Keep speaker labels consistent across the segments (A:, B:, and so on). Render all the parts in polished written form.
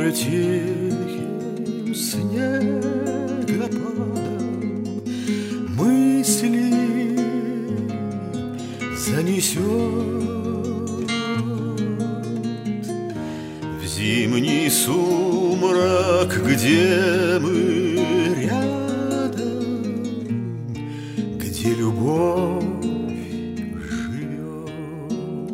A: тихим снегопадом мысли занесет в зимний сумрак, где мы рядом, где любовь живет.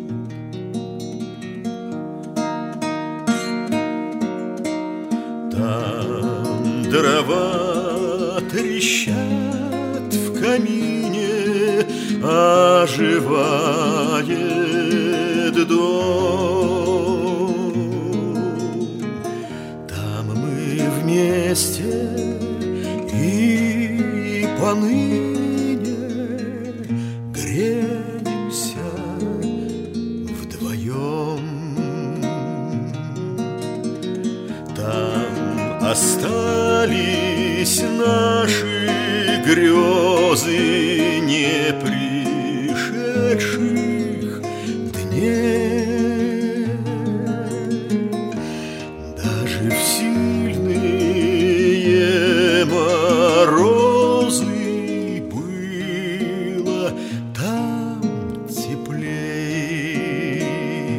A: Там дрова трещат в камине, оживает дом. Там мы вместе и поныне греемся вдвоем. Там остались наши грезы не пришедших дней. Даже в сильные морозы было там теплей.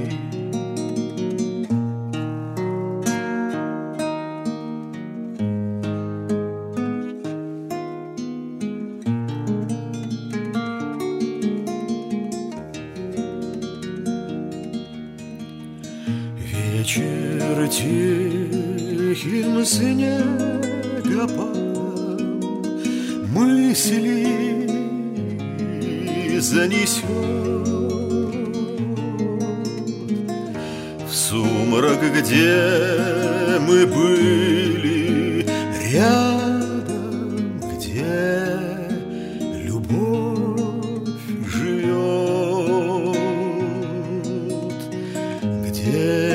A: Вечер тихим снегопадом мысли занесет в сумрак, где мы были рядом, где любовь живет, где